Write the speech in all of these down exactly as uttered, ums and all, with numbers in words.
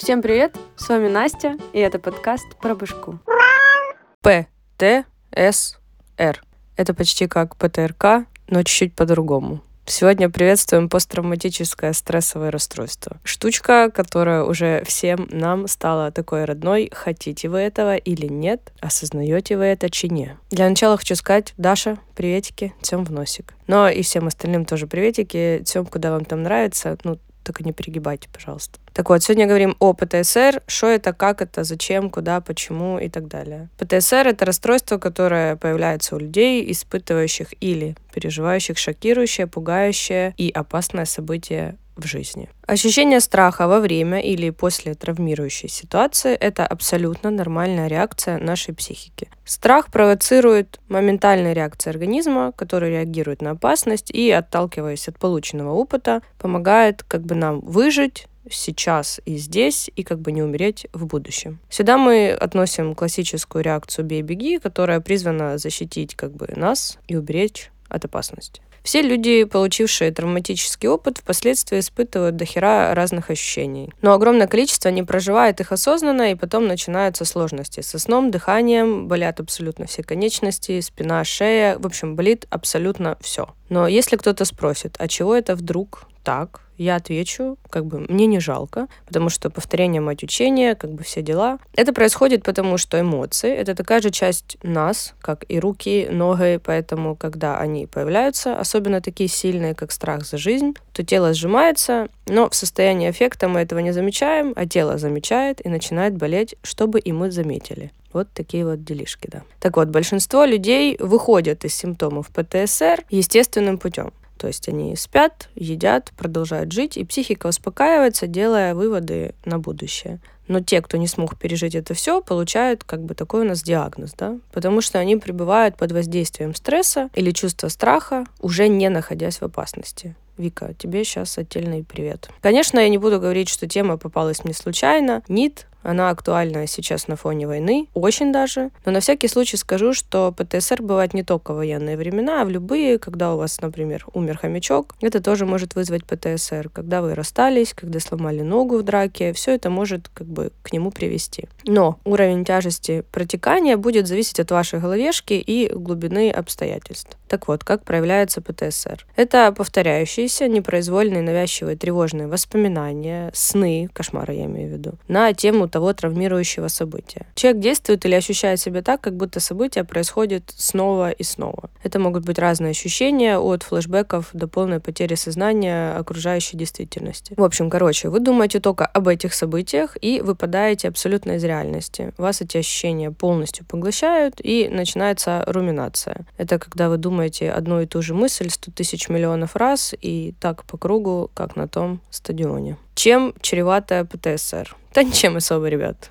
Всем привет, с вами Настя, и это подкаст про башку. пэ тэ эс эр. Это почти как пэ тэ эр ка, но чуть-чуть по-другому. Сегодня приветствуем посттравматическое стрессовое расстройство. Штучка, которая уже всем нам стала такой родной, хотите вы этого или нет, осознаете вы это чи не. Для начала хочу сказать: Даша, приветики, тем в носик. Но и всем остальным тоже приветики, тем, куда вам там нравится, ну, только не перегибайте, пожалуйста. Так вот, сегодня говорим о пэ тэ эс эр, что это, как это, зачем, куда, почему и так далее. пэ тэ эс эр — это расстройство, которое появляется у людей, испытывающих или переживающих шокирующее, пугающее и опасное событие в жизни. Ощущение страха во время или после травмирующей ситуации — это абсолютно нормальная реакция нашей психики. Страх провоцирует моментальные реакции организма, который реагирует на опасность и, отталкиваясь от полученного опыта, помогает как бы нам выжить сейчас и здесь, и как бы не умереть в будущем. Сюда мы относим классическую реакцию «бей-беги», которая призвана защитить как бы нас и уберечь от опасности. Все люди, получившие травматический опыт, впоследствии испытывают дохера разных ощущений. Но огромное количество не проживает их осознанно, и потом начинаются сложности со сном, дыханием, болят абсолютно все конечности, спина, шея, в общем, болит абсолютно все. Но если кто-то спросит, а чего это вдруг так, я отвечу, как бы мне не жалко, потому что повторение мать учения, как бы все дела. Это происходит потому, что эмоции — это такая же часть нас, как и руки, ноги, поэтому, когда они появляются, особенно такие сильные, как страх за жизнь, то тело сжимается, но в состоянии аффекта мы этого не замечаем, а тело замечает и начинает болеть, чтобы и мы заметили. Вот такие вот делишки, да. Так вот, большинство людей выходят из симптомов пэ тэ эс эр естественным путем. То есть они спят, едят, продолжают жить, и психика успокаивается, делая выводы на будущее. Но те, кто не смог пережить это все, получают как бы такой у нас диагноз, да? Потому что они пребывают под воздействием стресса или чувства страха, уже не находясь в опасности. Вика, тебе сейчас отдельный привет. Конечно, я не буду говорить, что тема попалась мне случайно. Нет, она актуальна сейчас на фоне войны, очень даже. Но на всякий случай скажу, что пэ тэ эс эр бывает не только в военные времена, а в любые, когда у вас, например, умер хомячок, это тоже может вызвать пэ тэ эс эр. Когда вы расстались, когда сломали ногу в драке, все это может как бы к нему привести. Но уровень тяжести протекания будет зависеть от вашей головешки и глубины обстоятельств. Так вот, как проявляется пэ тэ эс эр? Это повторяющиеся, непроизвольные, навязчивые, тревожные воспоминания, сны, кошмары я имею в виду, на тему того травмирующего события. Человек действует или ощущает себя так, как будто событие происходит снова и снова. Это могут быть разные ощущения, от флешбеков до полной потери сознания окружающей действительности. В общем, короче, вы думаете только об этих событиях и выпадаете абсолютно из реальности. Вас эти ощущения полностью поглощают, и начинается руминация. Это когда вы думаете одну и ту же мысль сто тысяч миллионов раз и так по кругу, как на том стадионе. Чем чревато пэ тэ эс эр? Да ничем особо, ребят.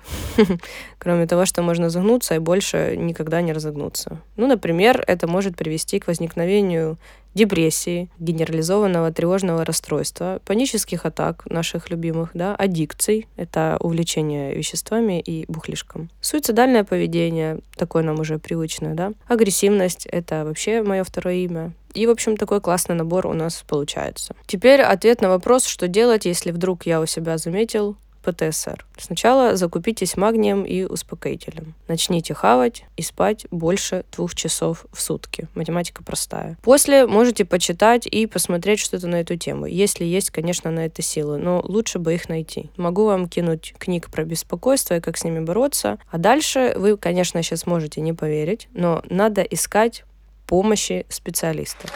Кроме того, что можно загнуться и больше никогда не разогнуться. Ну, например, это может привести к возникновению депрессии, генерализованного тревожного расстройства, панических атак наших любимых, да, аддикций, это увлечение веществами и бухлишком, суицидальное поведение, такое нам уже привычное, да, агрессивность, это вообще мое второе имя. И, в общем, такой классный набор у нас получается. Теперь ответ на вопрос, что делать, если вдруг я у себя заметил пэ тэ эс эр. Сначала закупитесь магнием и успокоителем. Начните хавать и спать больше двух часов в сутки. Математика простая. После можете почитать и посмотреть что-то на эту тему, если есть, конечно, на это силы, но лучше бы их найти. Могу вам кинуть книг про беспокойство и как с ними бороться. А дальше вы, конечно, сейчас можете не поверить, но надо искать помощи специалистов.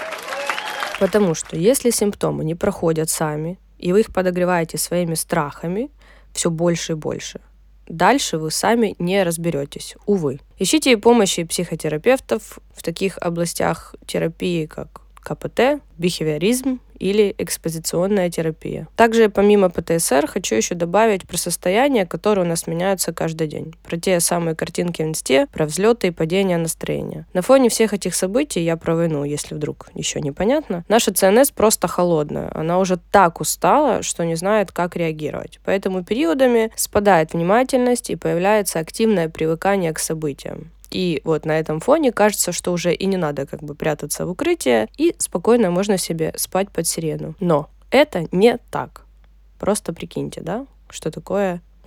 Потому что если симптомы не проходят сами, и вы их подогреваете своими страхами все больше и больше, дальше вы сами не разберетесь, увы. Ищите помощи психотерапевтов в таких областях терапии, как ка пэ тэ, бихевиоризм или экспозиционная терапия. Также помимо пэ тэ эс эр хочу еще добавить про состояния, которые у нас меняются каждый день. Про те самые картинки в инсте, про взлеты и падения настроения. На фоне всех этих событий, я про войну, если вдруг еще непонятно, наша цэ эн эс просто холодная. Она уже так устала, что не знает, как реагировать. Поэтому периодами спадает внимательность и появляется активное привыкание к событиям. И вот на этом фоне кажется, что уже и не надо как бы прятаться в укрытие, и спокойно можно себе спать под сирену. Но это не так. Просто прикиньте, да, что такое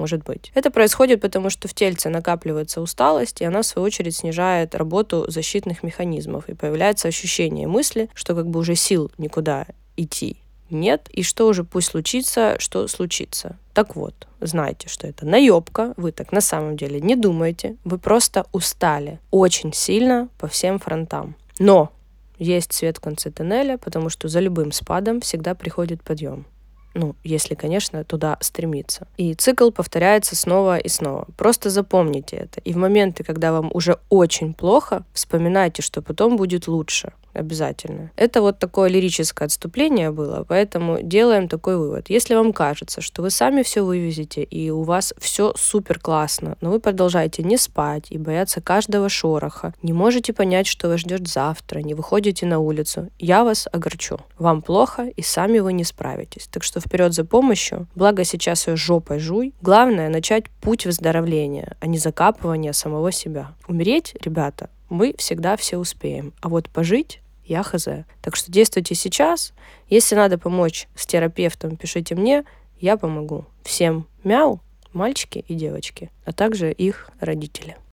может быть. Это происходит потому, что в тельце накапливается усталость, и она, в свою очередь, снижает работу защитных механизмов, и появляется ощущение мысли, что как бы уже сил никуда идти нет, и что уже пусть случится, что случится. Так вот, знайте, что это наебка, вы так на самом деле не думаете, вы просто устали очень сильно по всем фронтам. Но есть свет в конце тоннеля, потому что за любым спадом всегда приходит подъем. Ну, если, конечно, туда стремиться. И цикл повторяется снова и снова. Просто запомните это. И в моменты, когда вам уже очень плохо, вспоминайте, что потом будет лучше. Обязательно. Это вот такое лирическое отступление было, поэтому делаем такой вывод. Если вам кажется, что вы сами все вывезете, и у вас все супер классно, но вы продолжаете не спать и бояться каждого шороха, не можете понять, что вас ждет завтра, не выходите на улицу, я вас огорчу. Вам плохо, и сами вы не справитесь. Так что вперед за помощью, благо сейчас ее жопой жуй. Главное начать путь выздоровления, а не закапывание самого себя. Умереть, ребята, мы всегда все успеем. А вот пожить я хз. Так что действуйте сейчас. Если надо помочь с терапевтом, пишите мне, я помогу. Всем мяу, мальчики и девочки, а также их родители.